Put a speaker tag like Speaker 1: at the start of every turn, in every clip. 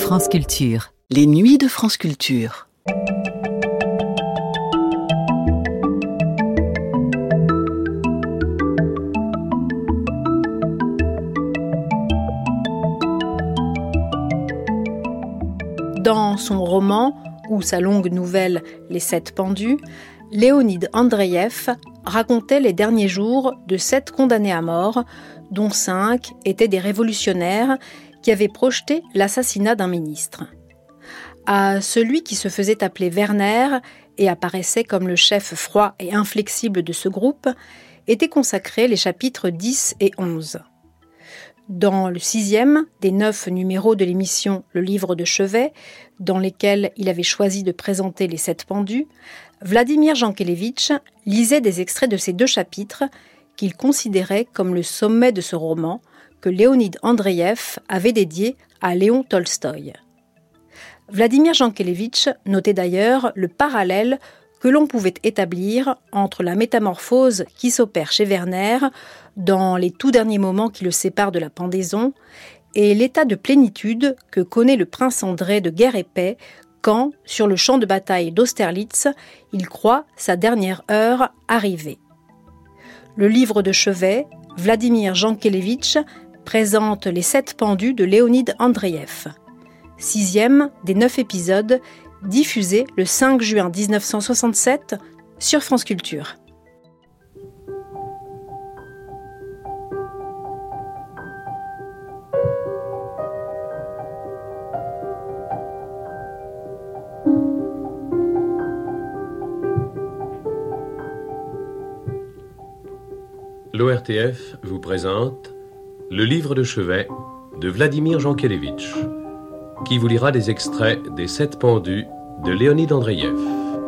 Speaker 1: France Culture.
Speaker 2: Les nuits de France Culture.
Speaker 3: Dans son roman ou sa longue nouvelle « Les 7 pendus », Léonid Andreïev racontait les derniers jours de 7 condamnés à mort, dont 5 étaient des révolutionnaires qui avaient projeté l'assassinat d'un ministre. À celui qui se faisait appeler Werner et apparaissait comme le chef froid et inflexible de ce groupe, étaient consacrés les chapitres 10 et 11. Dans le 6e des 9 numéros de l'émission Le Livre de Chevet, dans lesquels il avait choisi de présenter les 7 pendus, Vladimir Jankélévitch lisait des extraits de ces 2 chapitres qu'il considérait comme le sommet de ce roman que Léonid Andreïev avait dédié à Léon Tolstoï. Vladimir Jankélévitch notait d'ailleurs le parallèle que l'on pouvait établir entre la métamorphose qui s'opère chez Werner dans les tout derniers moments qui le séparent de la pendaison et l'état de plénitude que connaît le prince André de Guerre et Paix quand, sur le champ de bataille d'Austerlitz, il croit sa dernière heure arrivée. Le livre de chevet, Vladimir Jankélévitch, présente les 7 pendus de Léonid Andreïev. 6e des 9 épisodes, diffusés le 5 juin 1967 sur France Culture.
Speaker 4: L'ORTF vous présente Le Livre de Chevet de Vladimir Jankélévitch, qui vous lira des extraits des 7 pendus de Léonid Andreïev.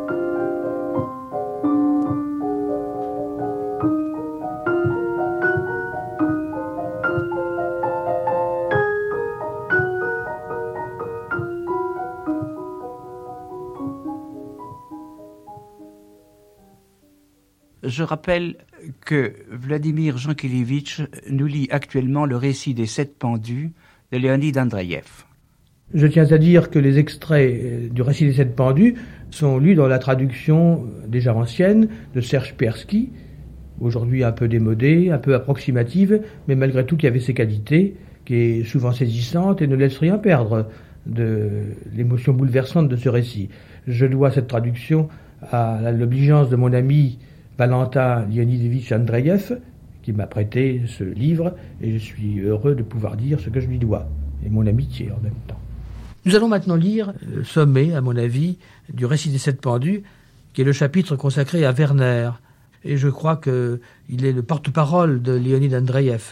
Speaker 5: Je rappelle que Vladimir Jankélévitch nous lit actuellement le récit des 7 pendus de Léonid Andreïev.
Speaker 6: Je tiens à dire que les extraits du récit des 7 pendus sont lus dans la traduction déjà ancienne de Serge Persky, aujourd'hui un peu démodée, un peu approximative, mais malgré tout qui avait ses qualités, qui est souvent saisissante et ne laisse rien perdre de l'émotion bouleversante de ce récit. Je dois cette traduction à l'obligeance de mon ami Valentin Leonidovitch Andreïev, qui m'a prêté ce livre, et je suis heureux de pouvoir dire ce que je lui dois, et mon amitié en même temps. Nous allons maintenant lire le sommet, à mon avis, du récit des 7 pendus, qui est le chapitre consacré à Werner, et je crois qu'il est le porte-parole de Léonid Andreïev.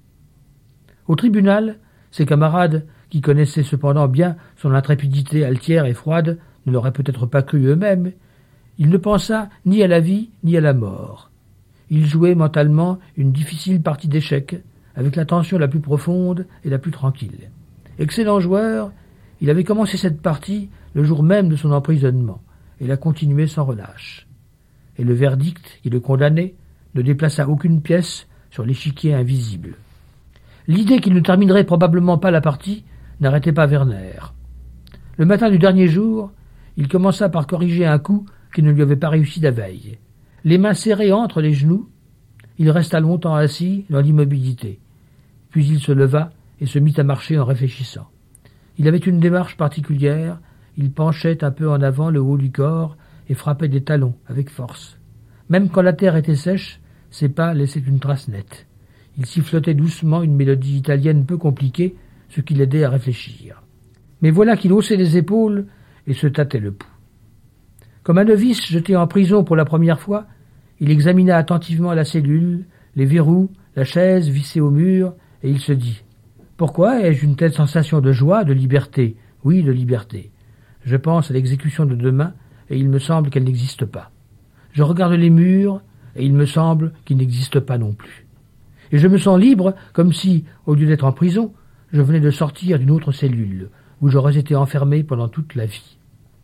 Speaker 6: Au tribunal, ses camarades, qui connaissaient cependant bien son intrépidité altière et froide, ne l'auraient peut-être pas cru eux-mêmes. Il ne pensa ni à la vie ni à la mort. Il jouait mentalement une difficile partie d'échecs, avec l'attention la plus profonde et la plus tranquille. Excellent joueur, il avait commencé cette partie le jour même de son emprisonnement, et l'a continué sans relâche. Et le verdict qui le condamnait ne déplaça aucune pièce sur l'échiquier invisible. L'idée qu'il ne terminerait probablement pas la partie n'arrêtait pas Werner. Le matin du dernier jour, il commença par corriger un coup qui ne lui avait pas réussi la veille. Les mains serrées entre les genoux, il resta longtemps assis dans l'immobilité. Puis il se leva et se mit à marcher en réfléchissant. Il avait une démarche particulière, il penchait un peu en avant le haut du corps et frappait des talons avec force. Même quand la terre était sèche, ses pas laissaient une trace nette. Il sifflotait doucement une mélodie italienne peu compliquée, ce qui l'aidait à réfléchir. Mais voilà qu'il haussait les épaules et se tâtait le pouls. Comme un novice jeté en prison pour la première fois, il examina attentivement la cellule, les verrous, la chaise vissée au mur, et il se dit « Pourquoi ai-je une telle sensation de joie, de liberté ? Oui, de liberté. Je pense à l'exécution de demain, et il me semble qu'elle n'existe pas. Je regarde les murs, et il me semble qu'ils n'existent pas non plus. Et je me sens libre, comme si, au lieu d'être en prison, je venais de sortir d'une autre cellule, où j'aurais été enfermé pendant toute la vie. »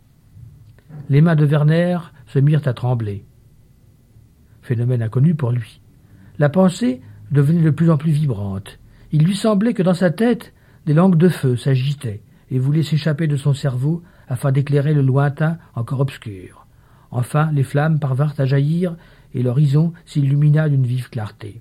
Speaker 6: Les mains de Werner se mirent à trembler. Phénomène inconnu pour lui. La pensée devenait de plus en plus vibrante. Il lui semblait que dans sa tête, des langues de feu s'agitaient, et voulait s'échapper de son cerveau afin d'éclairer le lointain encore obscur. Enfin, les flammes parvinrent à jaillir et l'horizon s'illumina d'une vive clarté.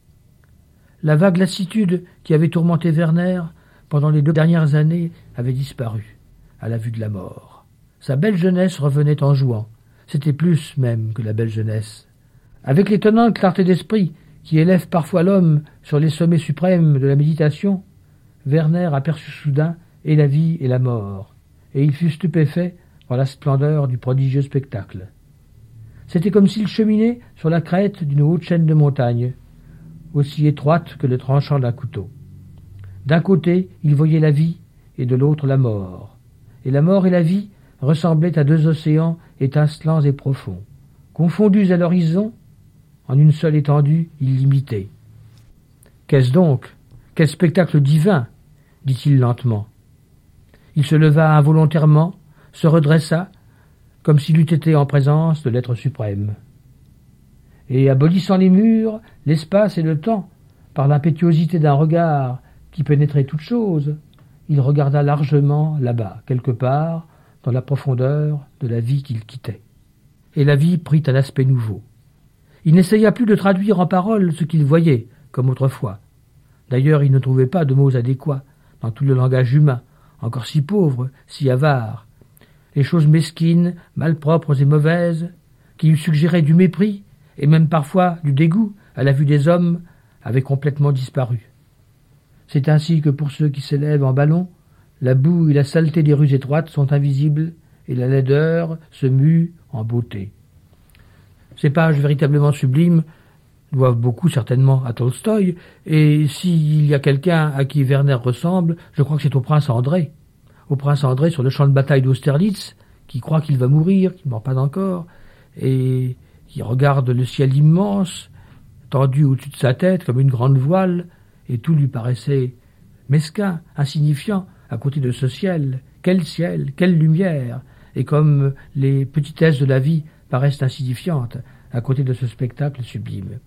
Speaker 6: La vague lassitude qui avait tourmenté Werner pendant les 2 dernières années avait disparu à la vue de la mort. Sa belle jeunesse revenait en jouant. C'était plus même que la belle jeunesse. Avec l'étonnante clarté d'esprit qui élève parfois l'homme sur les sommets suprêmes de la méditation, Werner aperçut soudain et la vie et la mort, et il fut stupéfait par la splendeur du prodigieux spectacle. C'était comme s'il cheminait sur la crête d'une haute chaîne de montagnes, aussi étroite que le tranchant d'un couteau. D'un côté, il voyait la vie, et de l'autre la mort. Et la mort et la vie ressemblaient à 2 océans étincelants et profonds, confondus à l'horizon en une seule étendue illimitée. « Qu'est-ce donc? Quel spectacle divin !» dit-il lentement. Il se leva involontairement, se redressa, comme s'il eût été en présence de l'être suprême. Et abolissant les murs, l'espace et le temps, par l'impétuosité d'un regard qui pénétrait toute chose, il regarda largement là-bas, quelque part, dans la profondeur de la vie qu'il quittait. Et la vie prit un aspect nouveau. Il n'essaya plus de traduire en paroles ce qu'il voyait, comme autrefois. D'ailleurs, il ne trouvait pas de mots adéquats dans tout le langage humain, encore si pauvre, si avare. Les choses mesquines, malpropres et mauvaises, qui lui suggéraient du mépris, et même parfois du dégoût à la vue des hommes, avaient complètement disparu. C'est ainsi que pour ceux qui s'élèvent en ballon, la boue et la saleté des rues étroites sont invisibles, et la laideur se mue en beauté. Ces pages véritablement sublimes doivent beaucoup certainement à Tolstoï, et s'il y a quelqu'un à qui Werner ressemble, je crois que c'est au prince André. Au prince André sur le champ de bataille d'Austerlitz, qui croit qu'il va mourir, qui ne meurt pas encore, et qui regarde le ciel immense, tendu au-dessus de sa tête comme une grande voile, et tout lui paraissait mesquin, insignifiant, à côté de ce ciel. Quelle lumière! Et comme les petitesses de la vie paraissent insignifiantes à côté de ce spectacle sublime.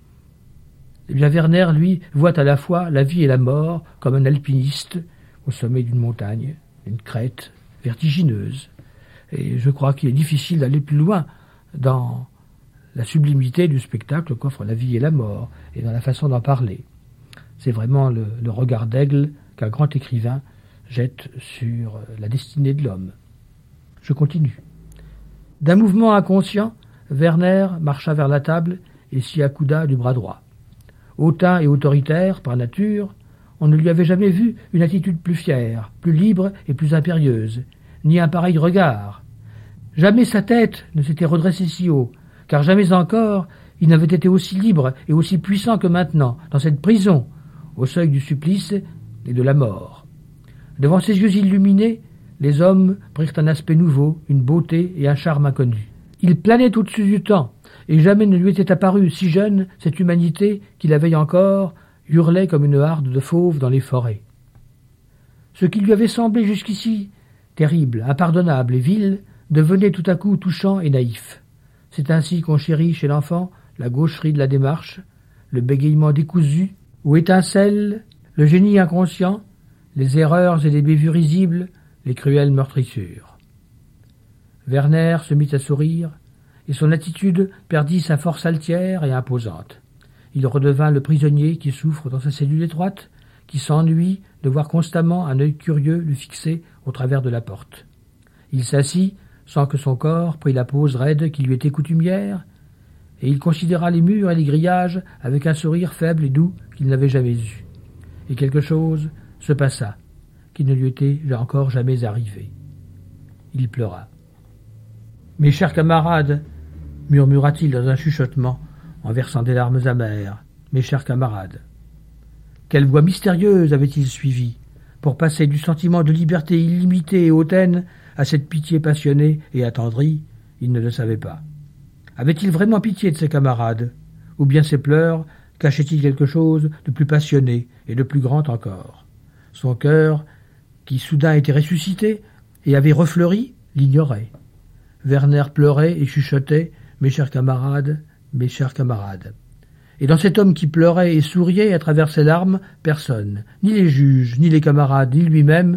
Speaker 6: Eh bien, Werner, lui, voit à la fois la vie et la mort comme un alpiniste au sommet d'une montagne, une crête vertigineuse. Et je crois qu'il est difficile d'aller plus loin dans la sublimité du spectacle qu'offrent la vie et la mort, et dans la façon d'en parler. C'est vraiment le regard d'aigle qu'un grand écrivain jette sur la destinée de l'homme. Je continue. D'un mouvement inconscient, Werner marcha vers la table et s'y accouda du bras droit. Hautain et autoritaire, par nature, on ne lui avait jamais vu une attitude plus fière, plus libre et plus impérieuse, ni un pareil regard. Jamais sa tête ne s'était redressée si haut, car jamais encore il n'avait été aussi libre et aussi puissant que maintenant, dans cette prison, au seuil du supplice et de la mort. Devant ses yeux illuminés, les hommes prirent un aspect nouveau, une beauté et un charme inconnus. Il planait au-dessus du temps, et jamais ne lui était apparu si jeune cette humanité qui la veille encore hurlait comme une harde de fauves dans les forêts. Ce qui lui avait semblé jusqu'ici terrible, impardonnable et vil devenait tout à coup touchant et naïf. C'est ainsi qu'on chérit chez l'enfant la gaucherie de la démarche, le bégaiement décousu, où étincelle le génie inconscient, les erreurs et les bévues risibles, les cruelles meurtrissures. Werner se mit à sourire, et son attitude perdit sa force altière et imposante. Il redevint le prisonnier qui souffre dans sa cellule étroite, qui s'ennuie de voir constamment un œil curieux le fixer au travers de la porte. Il s'assit, sans que son corps prît la pose raide qui lui était coutumière, et il considéra les murs et les grillages avec un sourire faible et doux qu'il n'avait jamais eu. Et quelque chose se passa, qui ne lui était encore jamais arrivé. Il pleura. « Mes chers camarades, murmura-t-il dans un chuchotement, en versant des larmes amères, mes chers camarades. Quelle voie mystérieuse avait-il suivie pour passer du sentiment de liberté illimitée et hautaine à cette pitié passionnée et attendrie? Il ne le savait pas. Avait-il vraiment pitié de ses camarades, ou bien ses pleurs cachaient-ils quelque chose de plus passionné et de plus grand encore? Son cœur, qui soudain était ressuscité et avait refleuri, l'ignorait. Werner pleurait et chuchotait « Mes chers camarades, mes chers camarades ». Et dans cet homme qui pleurait et souriait à travers ses larmes, personne, ni les juges, ni les camarades, ni lui-même,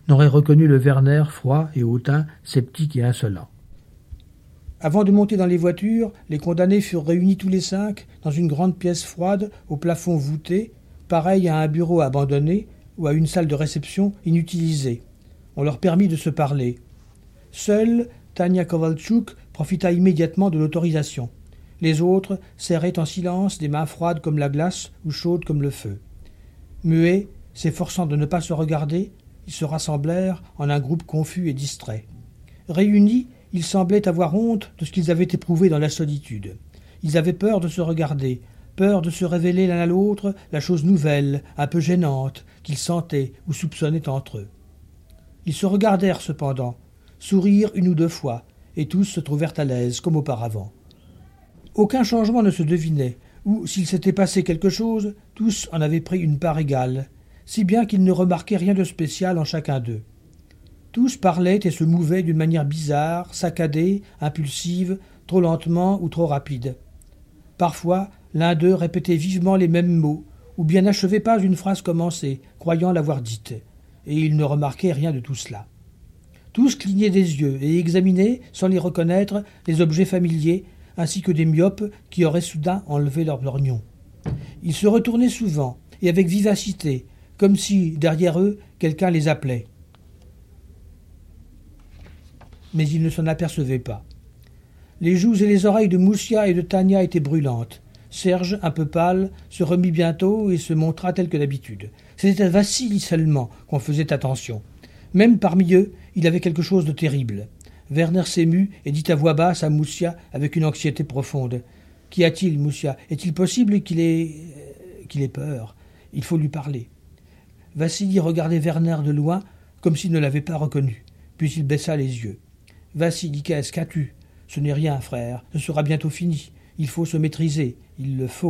Speaker 6: n'aurait reconnu le Werner froid et hautain, sceptique et insolent. Avant de monter dans les voitures, les condamnés furent réunis tous les 5 dans une grande pièce froide au plafond voûté, pareil à un bureau abandonné ou à une salle de réception inutilisée. On leur permit de se parler. Seule Tania Kovalchuk profita immédiatement de l'autorisation. Les autres serraient en silence des mains froides comme la glace ou chaudes comme le feu. Muets, s'efforçant de ne pas se regarder, ils se rassemblèrent en un groupe confus et distrait. Réunis, ils semblaient avoir honte de ce qu'ils avaient éprouvé dans la solitude. Ils avaient peur de se regarder, peur de se révéler l'un à l'autre la chose nouvelle, un peu gênante, qu'ils sentaient ou soupçonnaient entre eux. Ils se regardèrent cependant, sourirent 1 ou 2 fois, et tous se trouvèrent à l'aise, comme auparavant. Aucun changement ne se devinait, ou, s'il s'était passé quelque chose, tous en avaient pris une part égale, si bien qu'ils ne remarquaient rien de spécial en chacun d'eux. Tous parlaient et se mouvaient d'une manière bizarre, saccadée, impulsive, trop lentement ou trop rapide. Parfois, l'un d'eux répétait vivement les mêmes mots, ou bien n'achevait pas une phrase commencée, croyant l'avoir dite, et ils ne remarquaient rien de tout cela. Tous clignaient des yeux et examinaient, sans les reconnaître, les objets familiers, ainsi que des myopes qui auraient soudain enlevé leur lorgnon. Ils se retournaient souvent, et avec vivacité, comme si, derrière eux, quelqu'un les appelait. Mais ils ne s'en apercevaient pas. Les joues et les oreilles de Moussia et de Tania étaient brûlantes. Serge, un peu pâle, se remit bientôt et se montra tel que d'habitude. C'était à Vassili seulement qu'on faisait attention. Même parmi eux, il avait quelque chose de terrible. Werner s'émut et dit à voix basse à Moussia avec une anxiété profonde. « Qu'y a-t-il, Moussia ? Est-il possible qu'il ait peur ? Il faut lui parler. » Vassili regardait Werner de loin, comme s'il ne l'avait pas reconnu. Puis il baissa les yeux. « Vassili, qu'as-tu ? Ce n'est rien, frère. Ce sera bientôt fini. Il faut se maîtriser. Il le faut. »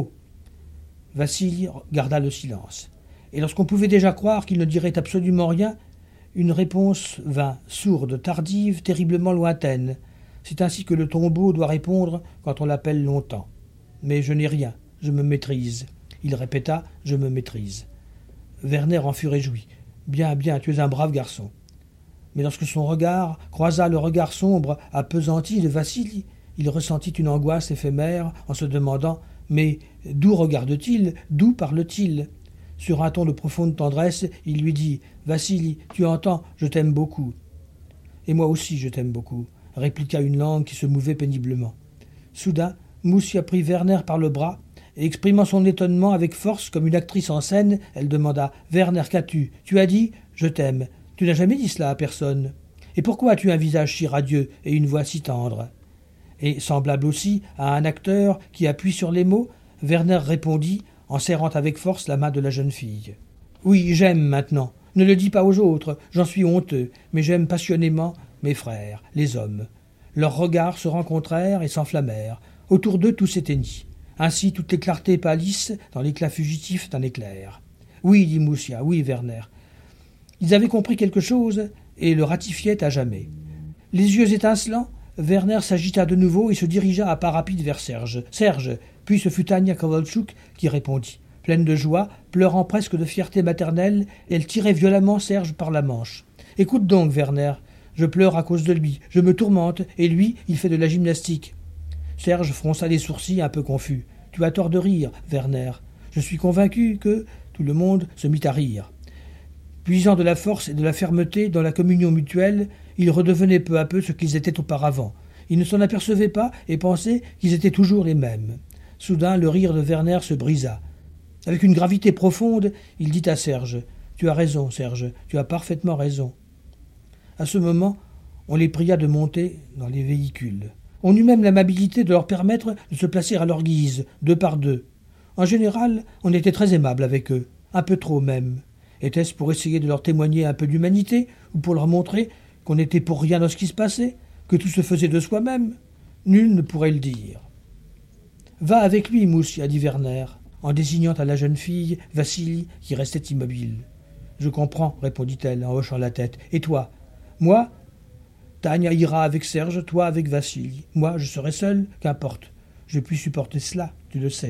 Speaker 6: Vassili garda le silence. Et lorsqu'on pouvait déjà croire qu'il ne dirait absolument rien, une réponse vint, sourde, tardive, terriblement lointaine. C'est ainsi que le tombeau doit répondre quand on l'appelle longtemps. « Mais je n'ai rien. Je me maîtrise. » Il répéta, « Je me maîtrise. » Werner en fut réjoui. « Bien, bien, tu es un brave garçon. » Mais lorsque son regard croisa le regard sombre, appesanti de Vassili, il ressentit une angoisse éphémère en se demandant « Mais d'où regarde-t-il ? D'où parle-t-il » Sur un ton de profonde tendresse, il lui dit « Vassili, tu entends, je t'aime beaucoup. »« Et moi aussi je t'aime beaucoup », répliqua une langue qui se mouvait péniblement. Soudain, Moussia prit Werner par le bras, et exprimant son étonnement avec force comme une actrice en scène, elle demanda « Werner, qu'as-tu ? Tu as dit « Je t'aime ». Tu n'as jamais dit cela à personne. Et pourquoi as-tu un visage si radieux et une voix si tendre ?» Et, semblable aussi à un acteur qui appuie sur les mots, Werner répondit, en serrant avec force la main de la jeune fille. « Oui, j'aime maintenant. Ne le dis pas aux autres, j'en suis honteux, mais j'aime passionnément mes frères, les hommes. » Leurs regards se rencontrèrent et s'enflammèrent. Autour d'eux tout s'éteignit. Ainsi toutes les clartés pâlissent dans l'éclat fugitif d'un éclair. « Oui, dit Moussia, oui, Werner. » Ils avaient compris quelque chose et le ratifiaient à jamais. Les yeux étincelants, Werner s'agita de nouveau et se dirigea à pas rapides vers Serge. « Serge !» Puis ce fut Tania Kovalchuk qui répondit. Pleine de joie, pleurant presque de fierté maternelle, elle tirait violemment Serge par la manche. « Écoute donc, Werner, je pleure à cause de lui, je me tourmente, et lui, il fait de la gymnastique. » Serge fronça les sourcils un peu confus. « Tu as tort de rire, Werner. Je suis convaincu que... » Tout le monde se mit à rire. Puisant de la force et de la fermeté dans la communion mutuelle, ils redevenaient peu à peu ce qu'ils étaient auparavant. Ils ne s'en apercevaient pas et pensaient qu'ils étaient toujours les mêmes. Soudain, le rire de Werner se brisa. Avec une gravité profonde, il dit à Serge « Tu as raison, Serge, tu as parfaitement raison. » À ce moment, on les pria de monter dans les véhicules. On eut même l'amabilité de leur permettre de se placer à leur guise, 2 par 2. En général, on était très aimable avec eux, un peu trop même. Était-ce pour essayer de leur témoigner un peu d'humanité, ou pour leur montrer qu'on n'était pour rien dans ce qui se passait, que tout se faisait de soi-même? Nul ne pourrait le dire. « Va avec lui, Moussia, dit Werner, en désignant à la jeune fille Vassili qui restait immobile. « Je comprends, répondit-elle en hochant la tête. « Et toi ?»« Moi ? Tania ira avec Serge, toi avec Vassili. Moi, je serai seul, qu'importe. Je puis supporter cela, tu le sais. »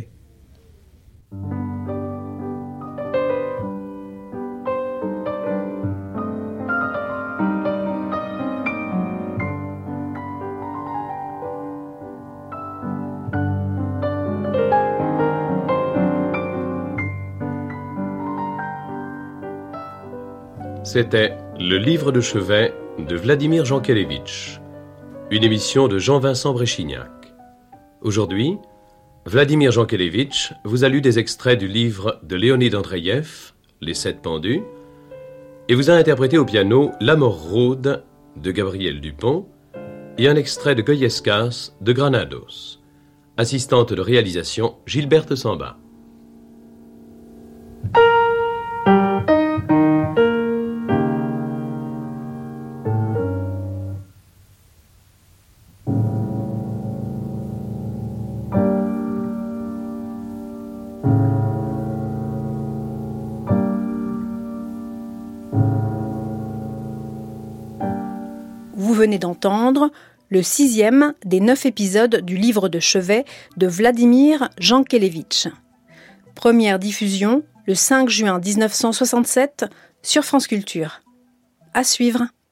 Speaker 4: C'était Le livre de chevet de Vladimir Jankélévitch, une émission de Jean-Vincent Bréchignac. Aujourd'hui, Vladimir Jankélévitch vous a lu des extraits du livre de Léonide Andreïev, Les 7 pendus, et vous a interprété au piano La mort rôde de Gabriel Dupont et un extrait de Goyescas de Granados. Assistante de réalisation Gilberte Samba.
Speaker 3: Vous venez d'entendre le 6e des 9 épisodes du livre de chevet de Vladimir Jankélévitch. Première diffusion le 5 juin 1967 sur France Culture. À suivre.